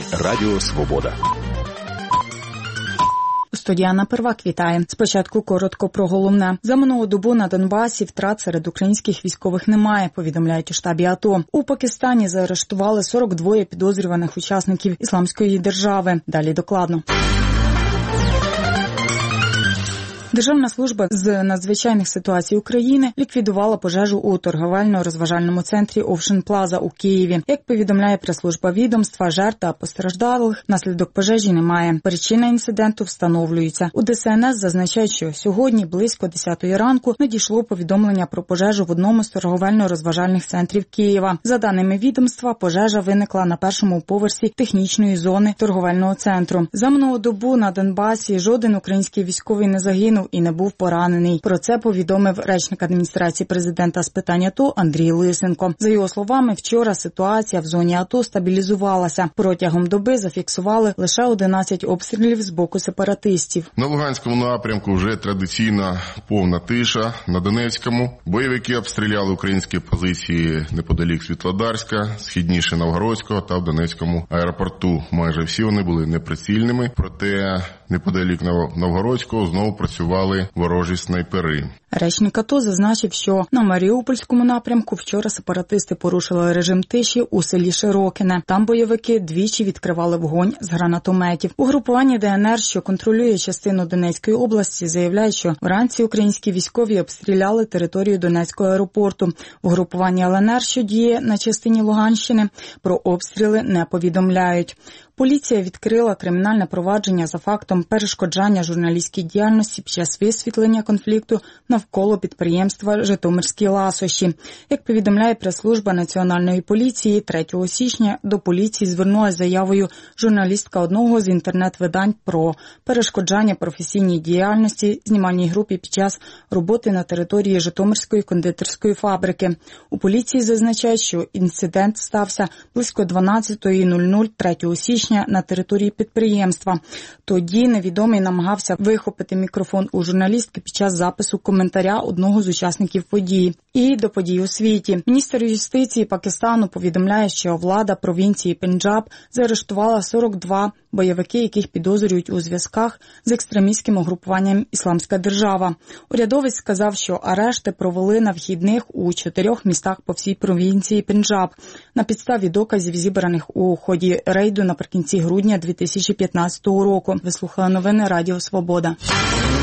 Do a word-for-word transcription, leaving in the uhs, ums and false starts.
Радіо Свобода. Студія Анна Первак вітає. Спочатку коротко про головне. За минулу добу на Донбасі втрат серед українських військових немає, повідомляють у штабі АТО. У Пакистані заарештували сорок два підозрюваних учасників Ісламської держави. Далі докладно. Державна служба з надзвичайних ситуацій України ліквідувала пожежу у торговельно-розважальному центрі Ocean Plaza у Києві. Як повідомляє прес-служба відомства, жертв та постраждалих внаслідок пожежі немає. Причина інциденту встановлюється. У ДСНС зазначають, що сьогодні близько десятої ранку надійшло повідомлення про пожежу в одному з торговельно-розважальних центрів Києва. За даними відомства, пожежа виникла на першому поверсі технічної зони торговельного центру. За минулу добу на Донбасі жоден український військовий не загинув і не був поранений. Про це повідомив речник адміністрації президента з питань АТО Андрій Лисенко. За його словами, вчора ситуація в зоні АТО стабілізувалася. Протягом доби зафіксували лише одинадцять обстрілів з боку сепаратистів. На Луганському напрямку вже традиційна повна тиша. На Донецькому бойовики обстріляли українські позиції неподалік Світлодарська, східніше Новгородського та в Донецькому аеропорту. Майже всі вони були неприцільними, проте неподалік Новгородського знову працювали ворожі снайпери. Речник АТО зазначив, що на Маріупольському напрямку вчора сепаратисти порушили режим тиші у селі Широкине. Там бойовики двічі відкривали вогонь з гранатометів. Угрупування ДНР, що контролює частину Донецької області, заявляє, що вранці українські військові обстріляли територію Донецького аеропорту. Угрупування ЛНР, що діє на частині Луганщини, про обстріли не повідомляють. Поліція відкрила кримінальне провадження за фактом перешкоджання журналістській діяльності під час висвітлення конфлікту навколо підприємства «Житомирські ласощі». Як повідомляє прес-служба Національної поліції, третього січня до поліції звернулася заявою журналістка одного з інтернет-видань про перешкоджання професійній діяльності знімальній групі під час роботи на території Житомирської кондитерської фабрики. У поліції зазначають, що інцидент стався близько дванадцятої нуль-нуль третього січня на території підприємства. Тоді невідомий намагався вихопити мікрофон у журналістки під час запису коментаря одного з учасників події. І до подій у світі. Міністр юстиції Пакистану повідомляє, що влада провінції Пенджаб заарештувала сорок два бойовики, яких підозрюють у зв'язках з екстремістським угрупуванням «Ісламська держава». Урядовець сказав, що арешти провели на вхідних у чотирьох містах по всій провінції Пенджаб на підставі доказів, зібраних у ході рейду наприкінці грудня дві тисячі п'ятнадцятого року. Ви слухали новини Радіо Свобода.